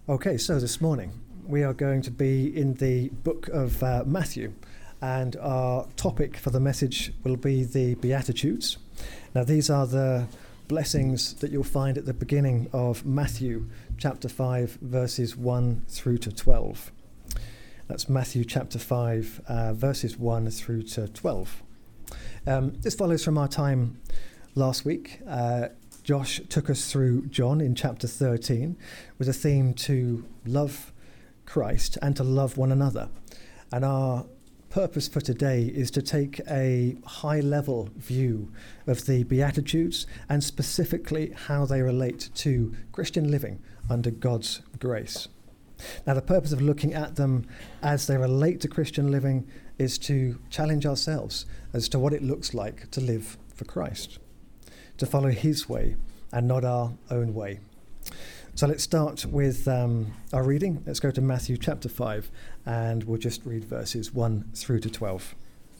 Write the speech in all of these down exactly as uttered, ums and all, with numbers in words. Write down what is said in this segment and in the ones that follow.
Okay, so this morning we are going to be in the book of uh, Matthew, and our topic for the message will be the Beatitudes. Now, these are the blessings that you'll find at the beginning of Matthew chapter five, verses one through to twelve. That's Matthew chapter five, uh, verses one through to twelve. Um, this follows from our time last week. Uh, Josh took us through John in chapter thirteen with a theme to love Christ and to love one another. And our purpose for today is to take a high-level view of the Beatitudes and specifically how they relate to Christian living under God's grace. Now, the purpose of looking at them as they relate to Christian living is to challenge ourselves as to what it looks like to live for Christ, to follow his way and not our own way. So let's start with um, our reading. Let's go to Matthew chapter five, and we'll just read verses one through to twelve.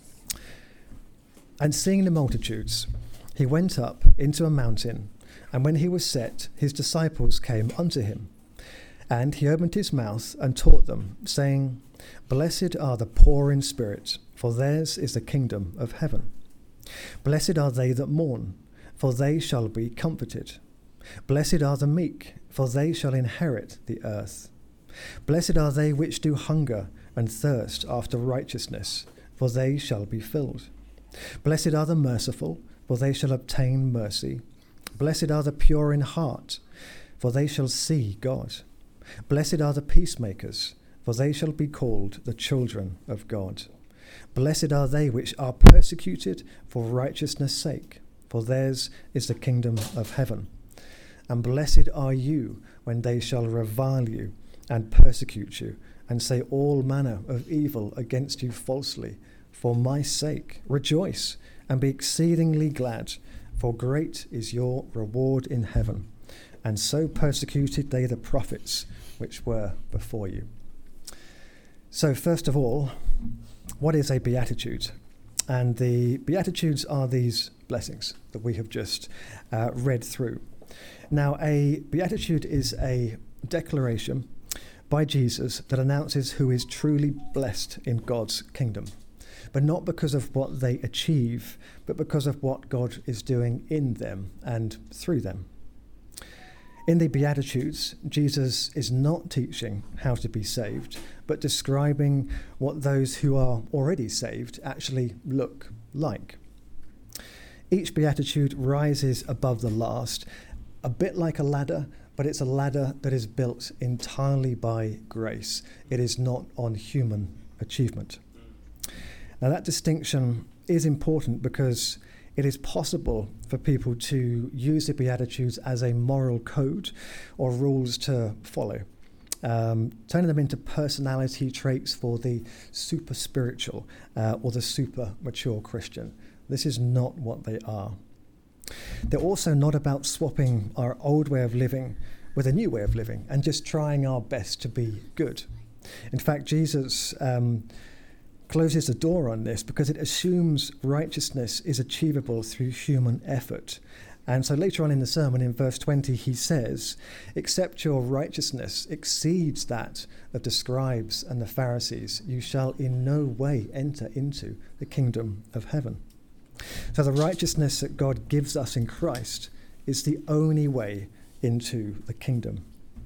And seeing the multitudes, he went up into a mountain, and when he was set, his disciples came unto him. And he opened his mouth and taught them, saying, Blessed are the poor in spirit, for theirs is the kingdom of heaven. Blessed are they that mourn, for they shall be comforted. Blessed are the meek, for they shall inherit the earth. Blessed are they which do hunger and thirst after righteousness, for they shall be filled. Blessed are the merciful, for they shall obtain mercy. Blessed are the pure in heart, for they shall see God. Blessed are the peacemakers, for they shall be called the children of God. Blessed are they which are persecuted for righteousness' sake, for theirs is the kingdom of heaven. And blessed are you when they shall revile you and persecute you, and say all manner of evil against you falsely, for my sake. Rejoice and be exceedingly glad, for great is your reward in heaven. And so persecuted they the prophets which were before you. So first of all, what is a beatitude? And the Beatitudes are these blessings that we have just uh, read through. Now, a beatitude is a declaration by Jesus that announces who is truly blessed in God's kingdom, but not because of what they achieve, but because of what God is doing in them and through them. In the Beatitudes, Jesus is not teaching how to be saved, but describing what those who are already saved actually look like. Each Beatitude rises above the last, a bit like a ladder, but it's a ladder that is built entirely by grace. It is not on human achievement. Now, that distinction is important because it is possible for people to use the Beatitudes as a moral code or rules to follow, um, turning them into personality traits for the super spiritual uh, or the super mature Christian. This is not what they are. They're also not about swapping our old way of living with a new way of living and just trying our best to be good. In fact, Jesus um, closes the door on this because it assumes righteousness is achievable through human effort. And so later on in the sermon, in verse twenty, he says, except your righteousness exceeds that of the scribes and the Pharisees, you shall in no way enter into the kingdom of heaven. So the righteousness that God gives us in Christ is the only way into the kingdom.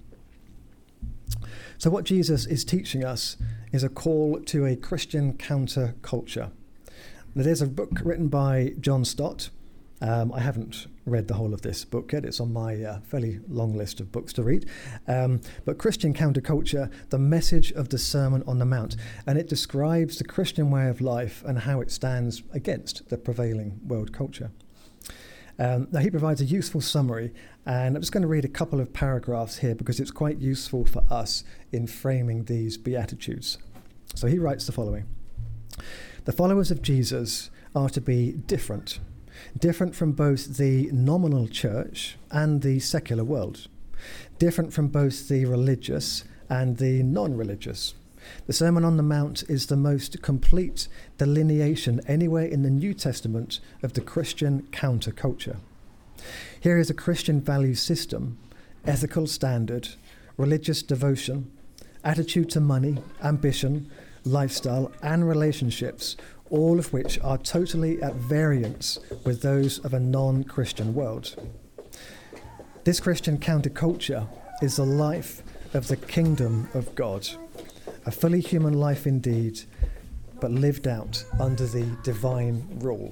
So what Jesus is teaching us is a call to a Christian counterculture. There's a book written by John Stott. Um, I haven't read the whole of this book yet. It's on my uh, fairly long list of books to read. Um, but Christian Counterculture, the message of the Sermon on the Mount. And it describes the Christian way of life and how it stands against the prevailing world culture. Um, now, he provides a useful summary, and I'm just going to read a couple of paragraphs here because it's quite useful for us in framing these Beatitudes. So he writes the following. The followers of Jesus are to be different, different from both the nominal church and the secular world, different from both the religious and the non-religious. The Sermon on the Mount is the most complete delineation anywhere in the New Testament of the Christian counterculture. Here is a Christian value system, ethical standard, religious devotion, attitude to money, ambition, lifestyle, and relationships, all of which are totally at variance with those of a non-Christian world. This Christian counterculture is the life of the kingdom of God, a fully human life indeed, but lived out under the divine rule.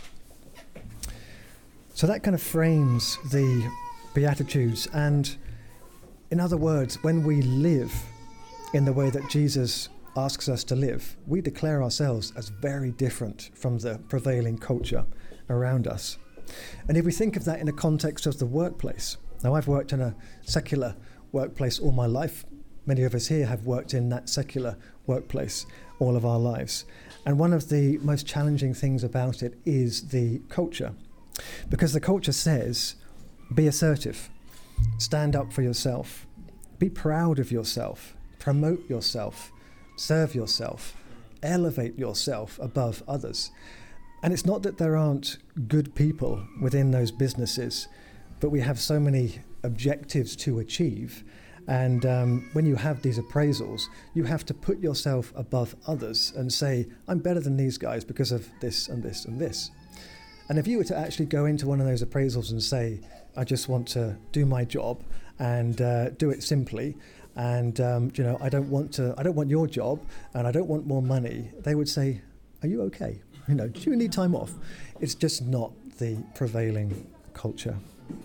So that kind of frames the Beatitudes, and in other words, when we live in the way that Jesus asks us to live, we declare ourselves as very different from the prevailing culture around us. And if we think of that in the context of the workplace, now I've worked in a secular workplace all my life. Many of us here have worked in that secular workplace all of our lives. And one of the most challenging things about it is the culture. Because the culture says, be assertive, stand up for yourself, be proud of yourself, promote yourself, serve yourself, elevate yourself above others. And it's not that there aren't good people within those businesses, but we have so many objectives to achieve. And um, when you have these appraisals, you have to put yourself above others and say, I'm better than these guys because of this and this and this. And if you were to actually go into one of those appraisals and say, I just want to do my job and uh, do it simply, and um, you know, I don't want to, I don't want your job, and I don't want more money, they would say, are you okay? You know, do you need time off? It's just not the prevailing culture.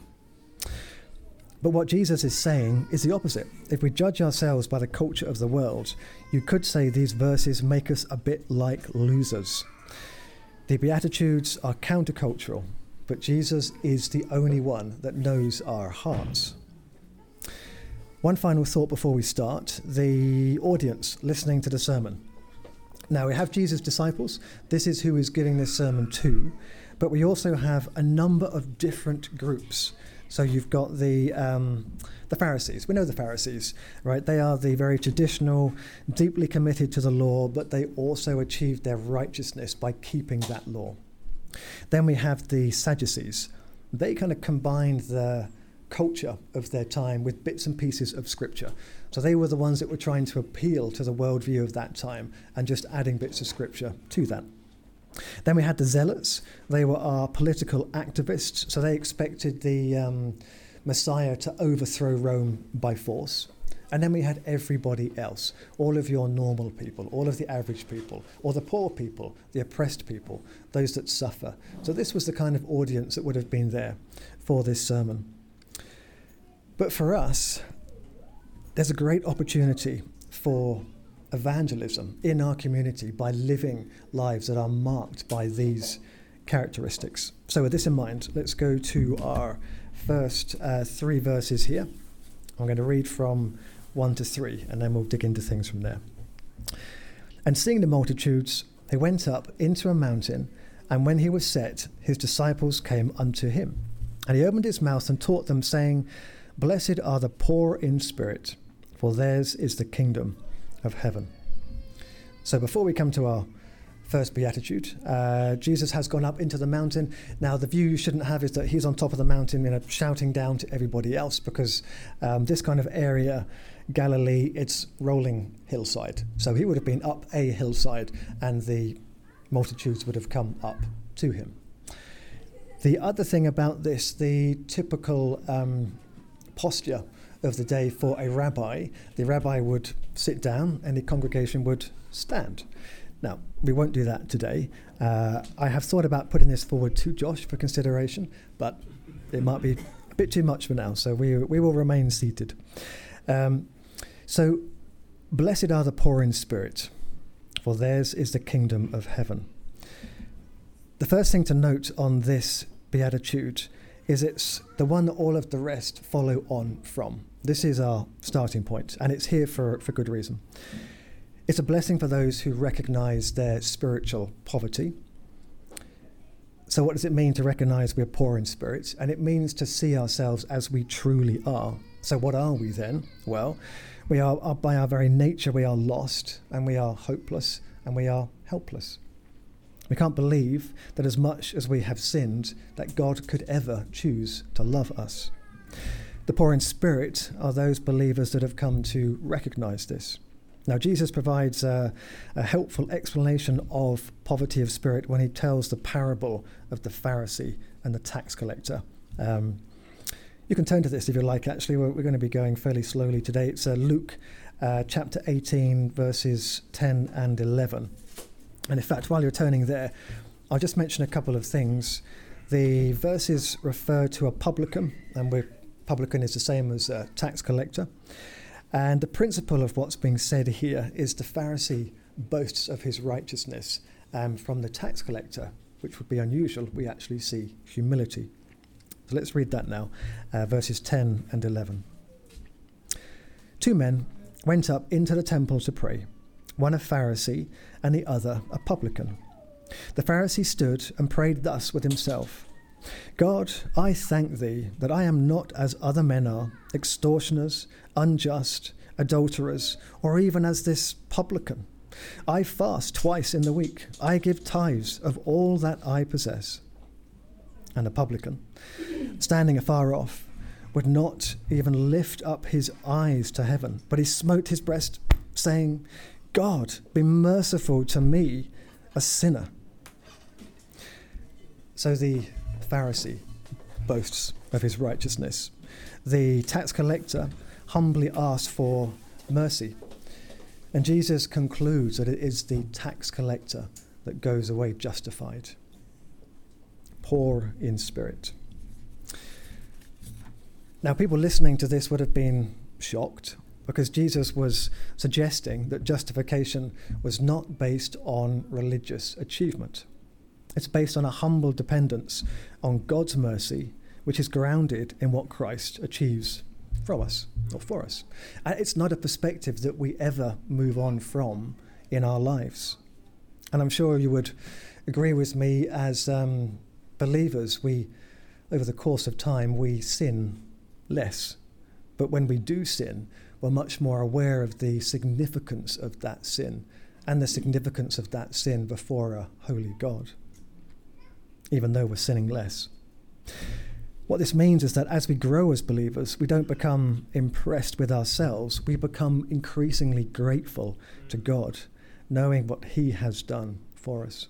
But what Jesus is saying is the opposite. If we judge ourselves by the culture of the world, you could say these verses make us a bit like losers. The Beatitudes are countercultural, but Jesus is the only one that knows our hearts. One final thought before we start, the audience listening to the sermon. Now, we have Jesus' disciples. This is who is giving this sermon to, but we also have a number of different groups. So you've got the um, the Pharisees. We know the Pharisees, right? They are the very traditional, deeply committed to the law, but they also achieved their righteousness by keeping that law. Then we have the Sadducees. They kind of combined the culture of their time with bits and pieces of Scripture. So they were the ones that were trying to appeal to the worldview of that time and just adding bits of Scripture to that. Then we had the Zealots. They were our political activists, so they expected the um, Messiah to overthrow Rome by force. And then we had everybody else, all of your normal people, all of the average people, or the poor people, the oppressed people, those that suffer. So this was the kind of audience that would have been there for this sermon. But for us, there's a great opportunity for evangelism in our community by living lives that are marked by these characteristics. So with this in mind, let's go to our first uh, three verses here. I'm going to read from one to three, and then we'll dig into things from there. And seeing the multitudes, he went up into a mountain, and when he was set, his disciples came unto him. And he opened his mouth and taught them, saying, Blessed are the poor in spirit, for theirs is the kingdom of heaven. So before we come to our first beatitude, uh, Jesus has gone up into the mountain. Now the view you shouldn't have is that he's on top of the mountain, you know, shouting down to everybody else, because um, this kind of area, Galilee, it's rolling hillside. So he would have been up a hillside and the multitudes would have come up to him. The other thing about this, the typical um, posture of the day for a rabbi, the rabbi would sit down and the congregation would stand. Now, we won't do that today. Uh, I have thought about putting this forward to Josh for consideration, but it might be a bit too much for now, so we we will remain seated. Um, so, blessed are the poor in spirit, for theirs is the kingdom of heaven. The first thing to note on this beatitude is it's the one that all of the rest follow on from. This is our starting point, and it's here for, for good reason. It's a blessing for those who recognize their spiritual poverty. So what does it mean to recognize we're poor in spirit? And it means to see ourselves as we truly are. So what are we then? Well, we are, are by our very nature, we are lost, and we are hopeless, and we are helpless. We can't believe that as much as we have sinned, that God could ever choose to love us. The poor in spirit are those believers that have come to recognize this. Now, Jesus provides a, a helpful explanation of poverty of spirit when he tells the parable of the Pharisee and the tax collector. Um, you can turn to this if you like, actually. We're, we're going to be going fairly slowly today. It's uh, Luke uh, chapter eighteen, verses ten and eleven. And in fact, while you're turning there, I'll just mention a couple of things. The verses refer to a publican, and we're, publican is the same as a tax collector. And the principle of what's being said here is the Pharisee boasts of his righteousness, and from the tax collector, which would be unusual, we actually see humility. So let's read that now, uh, verses ten and eleven. Two men went up into the temple to pray, one a Pharisee and the other a publican. The Pharisee stood and prayed thus with himself: God, I thank thee that I am not as other men are, extortioners, unjust, adulterers, or even as this publican. I fast twice in the week. I give tithes of all that I possess. And the publican, standing afar off, would not even lift up his eyes to heaven, but he smote his breast, saying, God, be merciful to me, a sinner. So the Pharisee boasts of his righteousness. The tax collector humbly asks for mercy. And Jesus concludes that it is the tax collector that goes away justified. Poor in spirit. Now, people listening to this would have been shocked, because Jesus was suggesting that justification was not based on religious achievement. It's based on a humble dependence on God's mercy, which is grounded in what Christ achieves from us, or for us. And it's not a perspective that we ever move on from in our lives. And I'm sure you would agree with me, as um, believers, we, over the course of time, we sin less. But when we do sin, we're much more aware of the significance of that sin and the significance of that sin before a holy God, even though we're sinning less. What this means is that as we grow as believers, we don't become impressed with ourselves. We become increasingly grateful to God, knowing what he has done for us.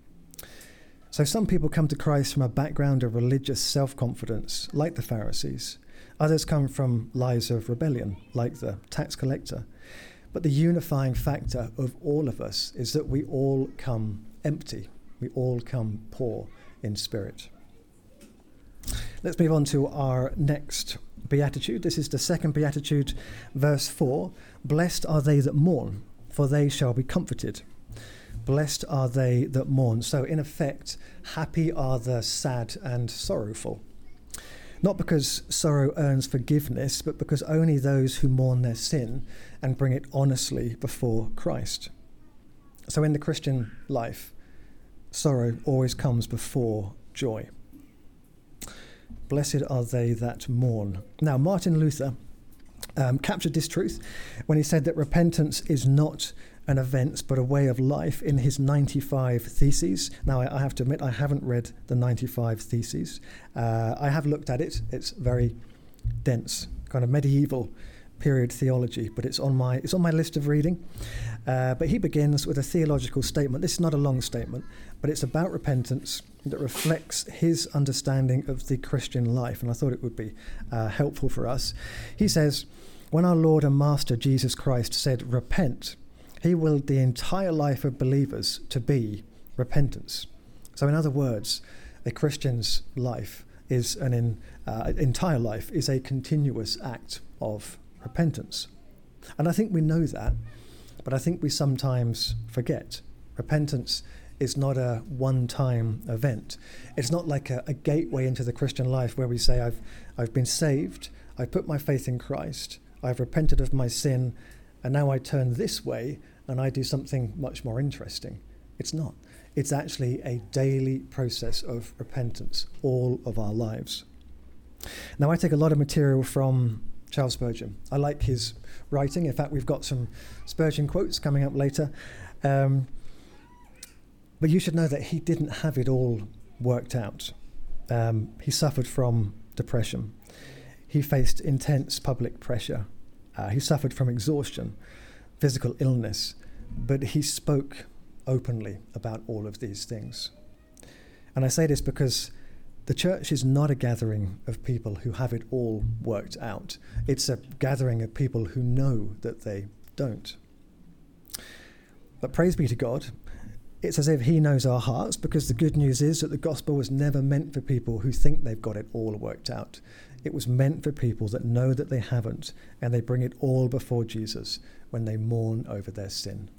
So some people come to Christ from a background of religious self-confidence, like the Pharisees. Others come from lives of rebellion, like the tax collector. But the unifying factor of all of us is that we all come empty. We all come poor in spirit. Let's move on to our next beatitude. This is the second beatitude, verse four. Blessed are they that mourn, for they shall be comforted. Blessed are they that mourn. So in effect, happy are the sad and sorrowful. Not because sorrow earns forgiveness, but because only those who mourn their sin and bring it honestly before Christ. So in the Christian life, sorrow always comes before joy. Blessed are they that mourn. Now, Martin Luther um, captured this truth when he said that repentance is not an event but a way of life in his ninety-five Theses. Now, I, I have to admit, I haven't read the ninety-five Theses. Uh, I have looked at it. It's very dense, kind of medieval period theology, but it's on my it's on my list of reading. Uh, but he begins with a theological statement. This is not a long statement, but it's about repentance that reflects his understanding of the Christian life, and I thought it would be uh, helpful for us. He says, when our Lord and Master Jesus Christ said, repent, he willed the entire life of believers to be repentance. So in other words, a Christian's life is an in, uh, entire life is a continuous act of repentance. And I think we know that, but I think we sometimes forget. Repentance is not a one-time event. It's not like a, a gateway into the Christian life where we say, I've I've been saved, I've put my faith in Christ, I've repented of my sin, and now I turn this way and I do something much more interesting. It's not. It's actually a daily process of repentance all of our lives. Now, I take a lot of material from Charles Spurgeon. I like his writing. In fact, we've got some Spurgeon quotes coming up later. Um, but you should know that he didn't have it all worked out. Um, he suffered from depression. he faced intense public pressure. Uh, he suffered from exhaustion, physical illness, but he spoke openly about all of these things. And I say this because the church is not a gathering of people who have it all worked out. It's a gathering of people who know that they don't. But praise be to God, it's as if he knows our hearts, because the good news is that the gospel was never meant for people who think they've got it all worked out. It was meant for people that know that they haven't, and they bring it all before Jesus when they mourn over their sin.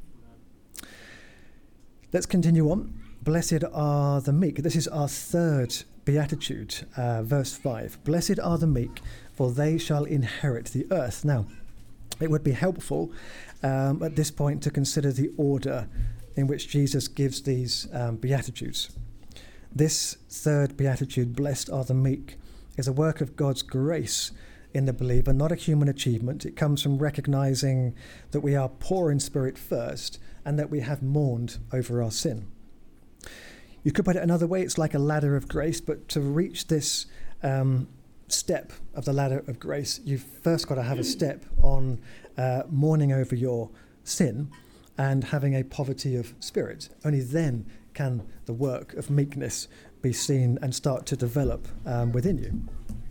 Let's continue on. Blessed are the meek. This is our third beatitude, uh, verse five. Blessed are the meek, for they shall inherit the earth. Now, it would be helpful um, at this point to consider the order in which Jesus gives these um, beatitudes. This third beatitude, blessed are the meek, is a work of God's grace in the believer, not a human achievement. It comes from recognizing that we are poor in spirit first, and that we have mourned over our sin. You could put it another way, it's like a ladder of grace, but to reach this um, step of the ladder of grace, you've first got to have a step on uh, mourning over your sin and having a poverty of spirit. Only then can the work of meekness be seen and start to develop um, within you.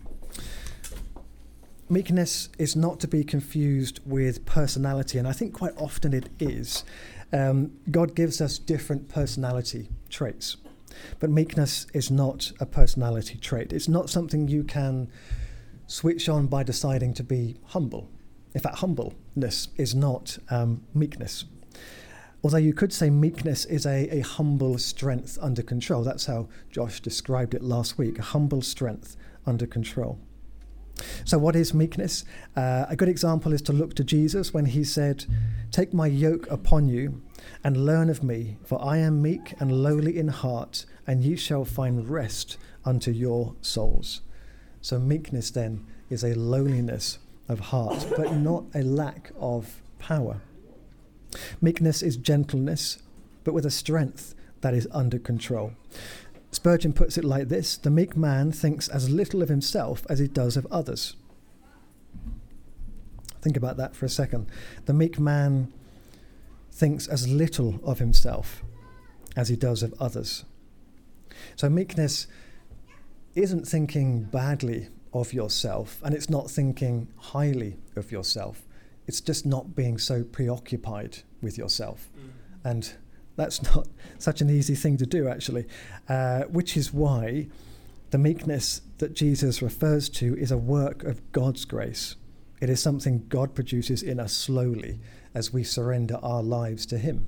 Meekness is not to be confused with personality, and I think quite often it is. Um, God gives us different personality traits, but meekness is not a personality trait. It's not something you can switch on by deciding to be humble. In fact, humbleness is not um, meekness. Although you could say meekness is a, a humble strength under control. That's how Josh described it last week, a humble strength under control. So what is meekness? Uh, a good example is to look to Jesus when he said, "Take my yoke upon you and learn of me, for I am meek and lowly in heart, and ye shall find rest unto your souls." So meekness then is a lowliness of heart, but not a lack of power. Meekness is gentleness, but with a strength that is under control. Spurgeon puts it like this: the meek man thinks as little of himself as he does of others. Think about that for a second. The meek man thinks as little of himself as he does of others. So meekness isn't thinking badly of yourself, and it's not thinking highly of yourself. It's just not being so preoccupied with yourself. Mm. And that's not such an easy thing to do, actually, uh, which is why the meekness that Jesus refers to is a work of God's grace. It is something God produces in us slowly as we surrender our lives to him.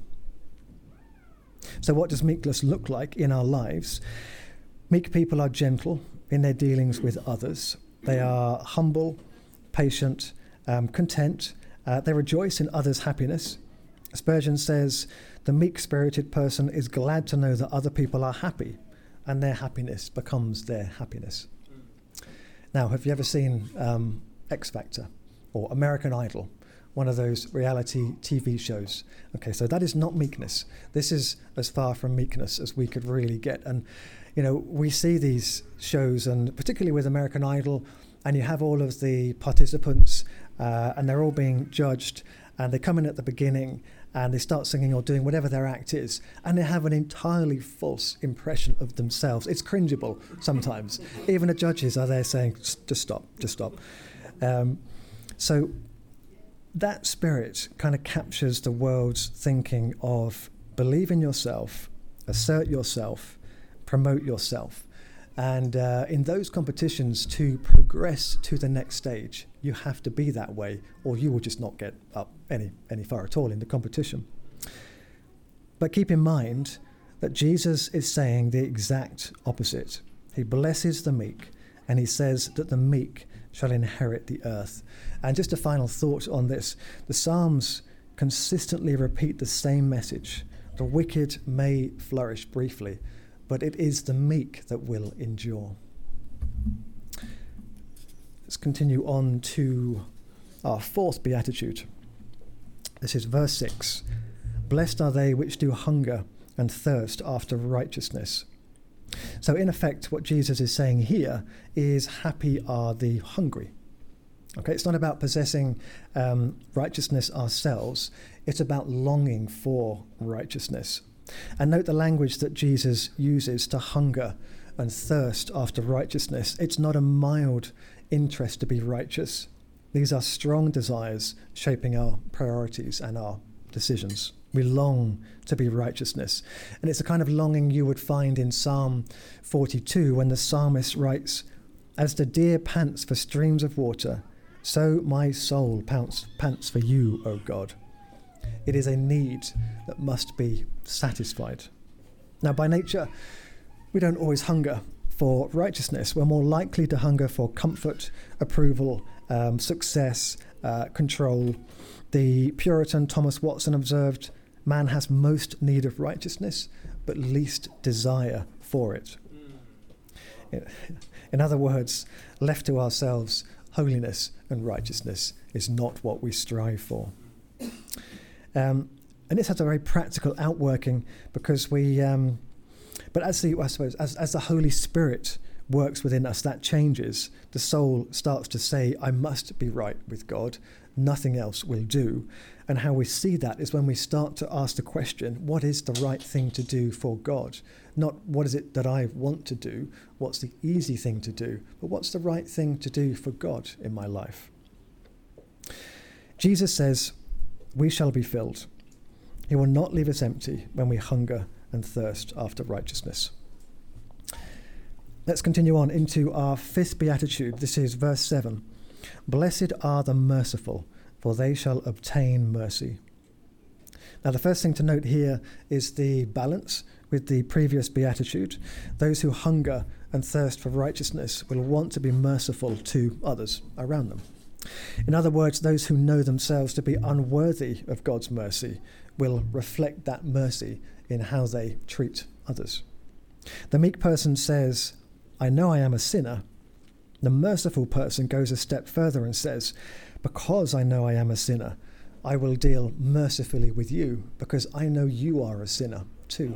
So what does meekness look like in our lives? Meek people are gentle in their dealings with others. They are humble, patient, um, content. Uh, they rejoice in others' happiness. Spurgeon says, the meek-spirited person is glad to know that other people are happy, and their happiness becomes their happiness. Mm. Now, have you ever seen um, X Factor or American Idol, one of those reality T V shows? Okay, so that is not meekness. This is as far from meekness as we could really get. And, you know, we see these shows, and particularly with American Idol, and you have all of the participants, uh, and they're all being judged, and they come in at the beginning, and they start singing or doing whatever their act is, and they have an entirely false impression of themselves. It's cringeable sometimes. Even the judges are there saying, just stop, just stop. Um, so that spirit kind of captures the world's thinking of believe in yourself, assert yourself, promote yourself. And uh, in those competitions, to progress to the next stage, you have to be that way, or you will just not get up any, any far at all in the competition. But keep in mind that Jesus is saying the exact opposite. He blesses the meek, and he says that the meek shall inherit the earth. And just a final thought on this. The Psalms consistently repeat the same message. The wicked may flourish briefly, but it is the meek that will endure. Let's continue on to our fourth beatitude. This is verse six. Blessed are they which do hunger and thirst after righteousness, So in effect, what Jesus is saying here is, happy are the hungry. Okay, it's not about possessing um, righteousness ourselves. It's about longing for righteousness. And note the language that Jesus uses to hunger and thirst after righteousness. It's not a mild interest to be righteous. These are strong desires shaping our priorities and our decisions. We long to be righteousness. And it's a kind of longing you would find in Psalm forty-two when the psalmist writes, "As the deer pants for streams of water, so my soul pants, pants for you, O God." It is a need that must be satisfied. Now, by nature, we don't always hunger for righteousness. We're more likely to hunger for comfort, approval, um, success, uh, control. The Puritan Thomas Watson observed, "Man has most need of righteousness, but least desire for it." Mm. In other words, left to ourselves, holiness and righteousness is not what we strive for. Um, and this has a very practical outworking because we, um, but as the, I suppose, as, as the Holy Spirit works within us, that changes. The soul starts to say, I must be right with God. Nothing else will do. And how we see that is when we start to ask the question, what is the right thing to do for God? Not what is it that I want to do? What's the easy thing to do? But what's the right thing to do for God in my life? Jesus says, we shall be filled. He will not leave us empty when we hunger and thirst after righteousness. Let's continue on into our fifth beatitude. This is verse seven. Blessed are the merciful, for they shall obtain mercy. Now, the first thing to note here is the balance with the previous beatitude. Those who hunger and thirst for righteousness will want to be merciful to others around them. In other words, those who know themselves to be unworthy of God's mercy will reflect that mercy in how they treat others. The meek person says, I know I am a sinner. The merciful person goes a step further and says, because I know I am a sinner, I will deal mercifully with you because I know you are a sinner too.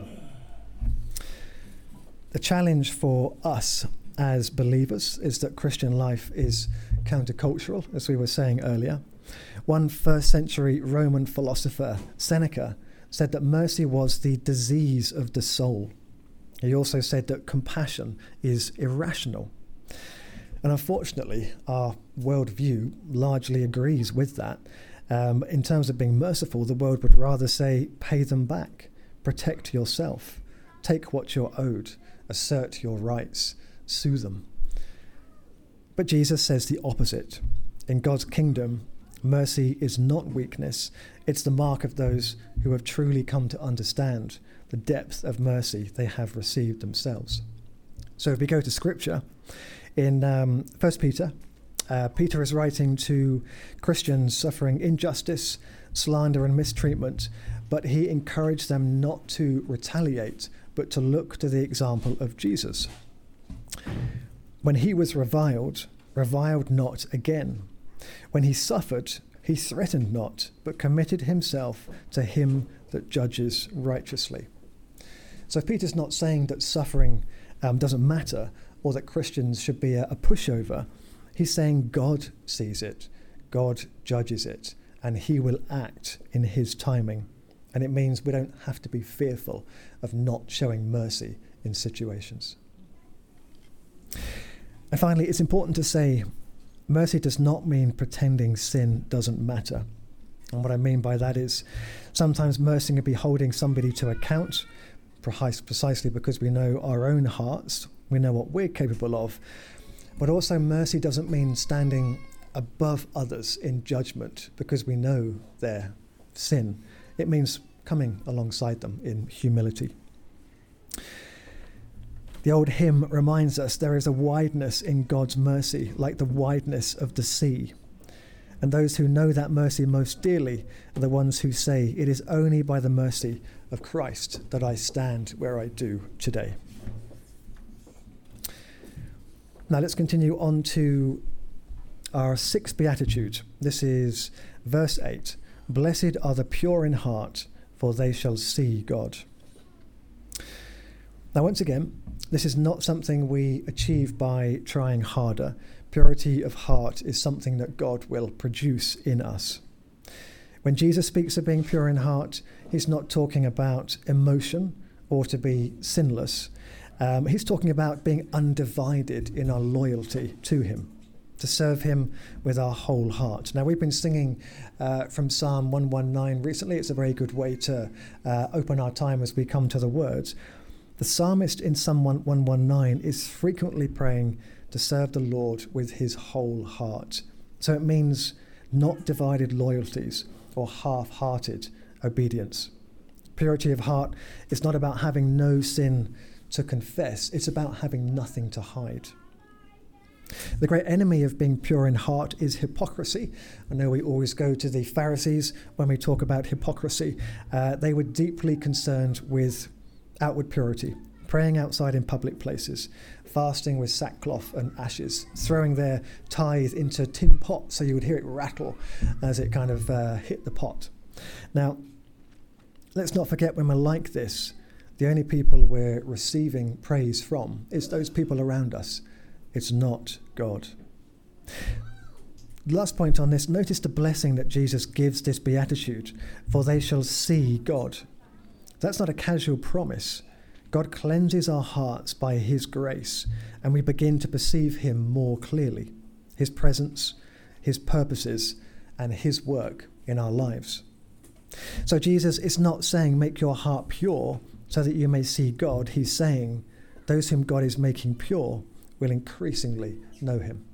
The challenge for us as believers is that Christian life is countercultural, as we were saying earlier. One first century Roman philosopher, Seneca, said that mercy was the disease of the soul. He also said that compassion is irrational. And unfortunately, our worldview largely agrees with that. Um, in terms of being merciful, the world would rather say, pay them back, protect yourself, take what you're owed, assert your rights, sue them. But Jesus says the opposite. In God's kingdom, mercy is not weakness. It's the mark of those who have truly come to understand the depth of mercy they have received themselves. So if we go to Scripture, in um, First Peter, uh, Peter is writing to Christians suffering injustice, slander and mistreatment, but he encouraged them not to retaliate, but to look to the example of Jesus. When he was reviled, reviled not again. When he suffered, he threatened not, but committed himself to him that judges righteously. So Peter's not saying that suffering um, doesn't matter or that Christians should be a, a pushover. He's saying God sees it, God judges it, and he will act in his timing. And it means we don't have to be fearful of not showing mercy in situations. And finally, it's important to say mercy does not mean pretending sin doesn't matter. And what I mean by that is sometimes mercy can be holding somebody to account precisely because we know our own hearts, we know what we're capable of. But also mercy doesn't mean standing above others in judgment because we know their sin. It means coming alongside them in humility. The old hymn reminds us there is a wideness in God's mercy, like the wideness of the sea. And those who know that mercy most dearly are the ones who say, it is only by the mercy of Christ that I stand where I do today. Now let's continue on to our sixth beatitude. This is verse eight. Blessed are the pure in heart, for they shall see God. Now, once again, this is not something we achieve by trying harder. Purity of heart is something that God will produce in us. When Jesus speaks of being pure in heart, he's not talking about emotion or to be sinless. Um, he's talking about being undivided in our loyalty to him, to serve him with our whole heart. Now, we've been singing uh, from Psalm one nineteen recently. It's a very good way to uh, open our time as we come to the words. The psalmist in Psalm one nineteen is frequently praying to serve the Lord with his whole heart. So it means not divided loyalties or half-hearted obedience. Purity of heart is not about having no sin to confess. It's about having nothing to hide. The great enemy of being pure in heart is hypocrisy. I know we always go to the Pharisees when we talk about hypocrisy. Uh, they were deeply concerned with outward purity, praying outside in public places, fasting with sackcloth and ashes, throwing their tithe into a tin pot so you would hear it rattle as it kind of uh, hit the pot. Now, let's not forget, when we're like this, the only people we're receiving praise from is those people around us. It's not God. Last point on this, notice the blessing that Jesus gives this beatitude, for they shall see God. That's not a casual promise. God cleanses our hearts by his grace, and we begin to perceive him more clearly, his presence, his purposes, and his work in our lives. So Jesus is not saying make your heart pure so that you may see God. He's saying those whom God is making pure will increasingly know him.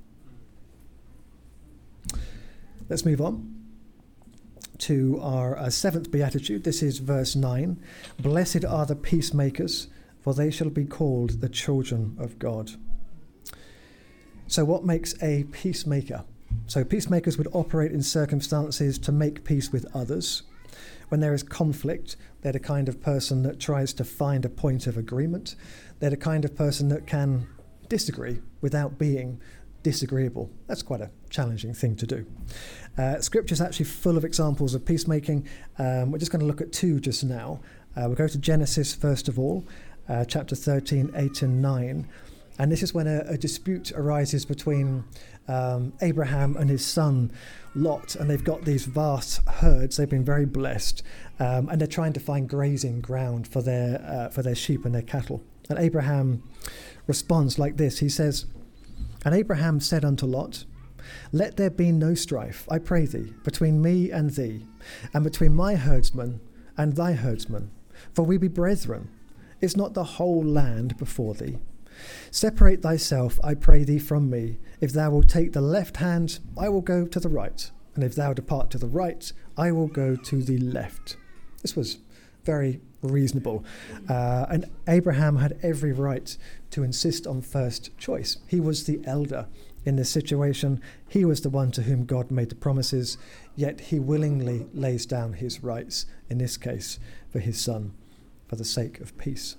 Let's move on to our uh, seventh beatitude. This is verse nine. Blessed are the peacemakers, for they shall be called the children of God. So what makes a peacemaker? So peacemakers would operate in circumstances to make peace with others. When there is conflict, they're the kind of person that tries to find a point of agreement. They're the kind of person that can disagree without being disagreeable. That's quite a challenging thing to do. Uh, Scripture is actually full of examples of peacemaking. Um, we're just going to look at two just now. Uh, we'll go to Genesis first of all, uh, chapter thirteen, eight and nine. And this is when a, a dispute arises between um, Abraham and his son Lot, and they've got these vast herds. They've been very blessed, um, and they're trying to find grazing ground for their uh, for their sheep and their cattle. And Abraham responds like this. He says, "And Abraham said unto Lot, Let there be no strife, I pray thee, between me and thee, and between my herdsmen and thy herdsmen, for we be brethren. Is not the whole land before thee? Separate thyself, I pray thee, from me. If thou wilt take the left hand, I will go to the right. And if thou depart to the right, I will go to the left." This was very reasonable. Uh, and Abraham had every right to insist on first choice. He was the elder in this situation. He was the one to whom God made the promises, yet he willingly lays down his rights, in this case, for his son, for the sake of peace.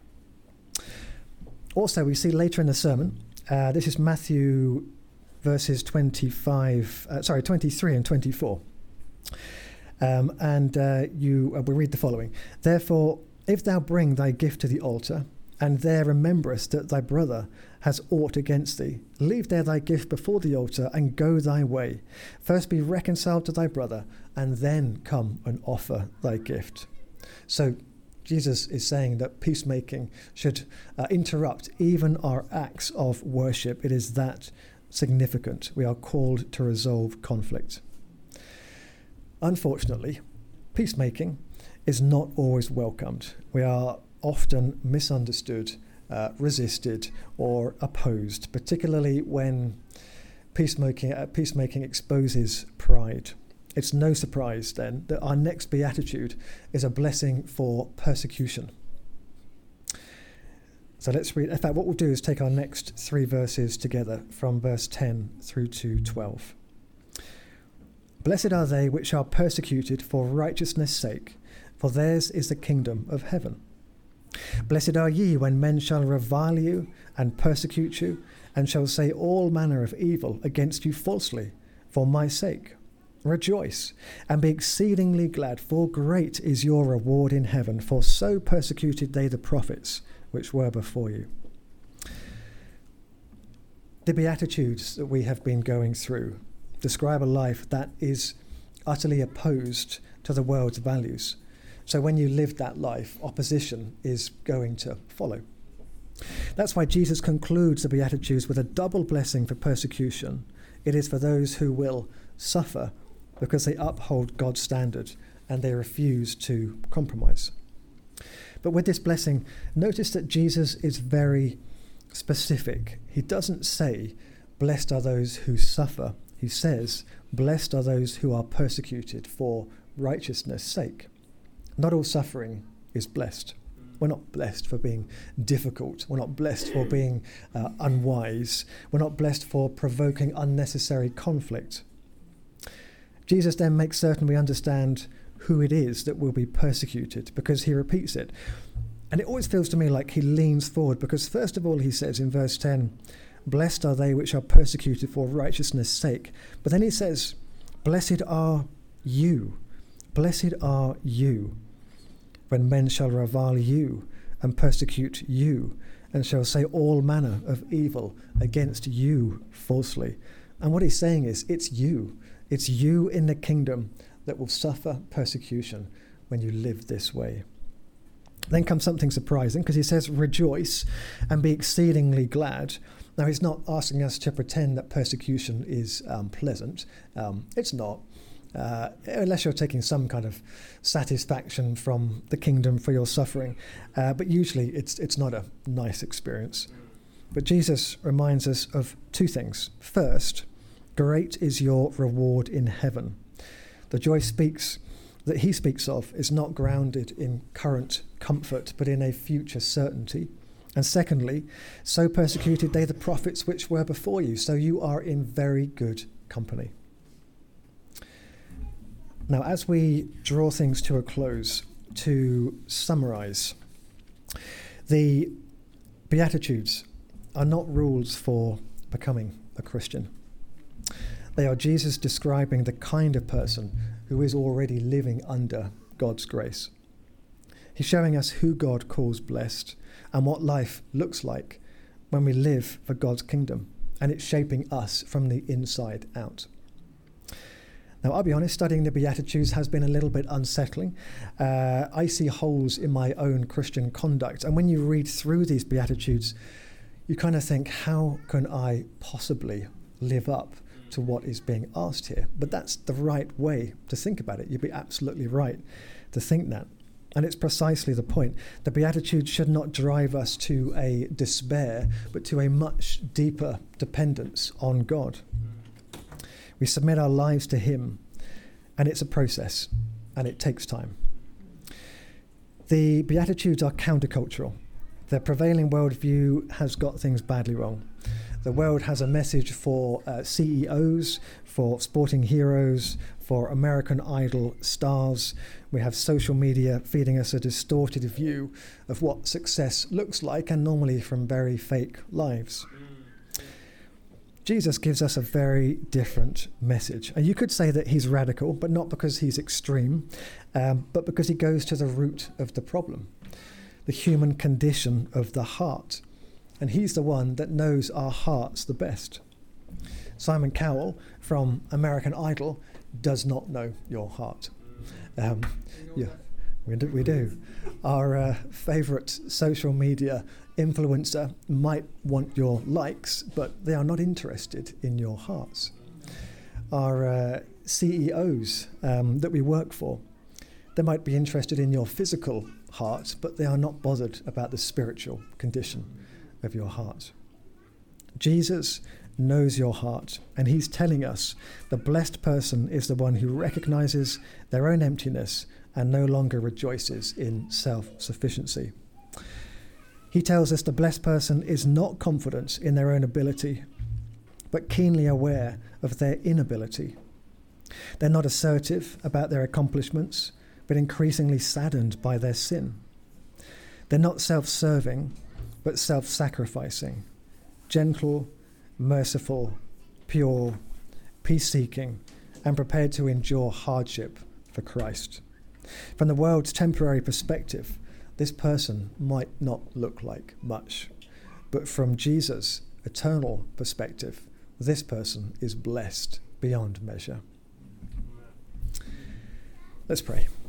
Also, we see later in the sermon, uh, this is Matthew verses twenty-five, uh, sorry, twenty-three and twenty-four. Um, and uh, you, uh, we read the following. "Therefore, if thou bring thy gift to the altar, and there rememberest that thy brother has aught against thee, leave there thy gift before the altar, and go thy way. First be reconciled to thy brother, and then come and offer thy gift." So Jesus is saying that peacemaking should uh, interrupt even our acts of worship. It is that significant. We are called to resolve conflict. Unfortunately, peacemaking is not always welcomed. We are often misunderstood, uh, resisted, or opposed, particularly when peacemaking, uh, peacemaking exposes pride. It's no surprise then that our next beatitude is a blessing for persecution. So let's read. In fact, what we'll do is take our next three verses together from verse ten through to twelve. "Blessed are they which are persecuted for righteousness' sake, for theirs is the kingdom of heaven. Blessed are ye when men shall revile you and persecute you, and shall say all manner of evil against you falsely, for my sake. Rejoice, and be exceedingly glad, for great is your reward in heaven, for so persecuted they the prophets which were before you. The Beatitudes that we have been going through describe a life that is utterly opposed to the world's values. So when you live that life, opposition is going to follow. That's why Jesus concludes the Beatitudes with a double blessing for persecution. It is for those who will suffer because they uphold God's standard and they refuse to compromise. But with this blessing, notice that Jesus is very specific. He doesn't say, blessed are those who suffer. He says, blessed are those who are persecuted for righteousness' sake. Not all suffering is blessed. We're not blessed for being difficult. We're not blessed for being uh, unwise. We're not blessed for provoking unnecessary conflict. Jesus then makes certain we understand who it is that will be persecuted, because he repeats it. And it always feels to me like he leans forward, because first of all he says in verse ten, blessed are they which are persecuted for righteousness' sake. But then he says, blessed are you. Blessed are you, when men shall revile you and persecute you, and shall say all manner of evil against you falsely. And what he's saying is, it's you. It's you in the kingdom that will suffer persecution when you live this way. Then comes something surprising, because he says, rejoice and be exceedingly glad. Now, he's not asking us to pretend that persecution is um, pleasant. Um, it's not. Uh, unless you're taking some kind of satisfaction from the kingdom for your suffering. Uh, but usually it's it's not a nice experience. But Jesus reminds us of two things. First, great is your reward in heaven. The joy speaks that he speaks of is not grounded in current comfort, but in a future certainty. And secondly, so persecuted they the prophets which were before you. So you are in very good company. Now, as we draw things to a close, to summarize, the Beatitudes are not rules for becoming a Christian. They are Jesus describing the kind of person who is already living under God's grace. He's showing us who God calls blessed and what life looks like when we live for God's kingdom, and it's shaping us from the inside out. Now, I'll be honest, studying the Beatitudes has been a little bit unsettling. Uh, I see holes in my own Christian conduct. And when you read through these Beatitudes, you kind of think, how can I possibly live up to what is being asked here? But that's the right way to think about it. You'd be absolutely right to think that. And it's precisely the point. The Beatitudes should not drive us to a despair, but to a much deeper dependence on God. We submit our lives to him, and it's a process, and it takes time. The Beatitudes are countercultural. The prevailing worldview has got things badly wrong. The world has a message for uh, C E Os, for sporting heroes, for American Idol stars. We have social media feeding us a distorted view of what success looks like, and normally from very fake lives. Jesus gives us a very different message. And you could say that he's radical, but not because he's extreme, um, but because he goes to the root of the problem, the human condition of the heart. And he's the one that knows our hearts the best. Simon Cowell from American Idol does not know your heart. Um, yeah, we do. We do. Our uh, favourite social media influencer might want your likes, but they are not interested in your hearts. Our uh, C E Os um, that we work for, they might be interested in your physical heart, but they are not bothered about the spiritual condition of your heart. Jesus knows your heart, and he's telling us the blessed person is the one who recognizes their own emptiness and no longer rejoices in self-sufficiency. He tells us the blessed person is not confident in their own ability, but keenly aware of their inability. They're not assertive about their accomplishments, but increasingly saddened by their sin. They're not self-serving, but self-sacrificing, gentle, merciful, pure, peace-seeking, and prepared to endure hardship for Christ. From the world's temporary perspective, this person might not look like much, but from Jesus' eternal perspective, this person is blessed beyond measure. Let's pray.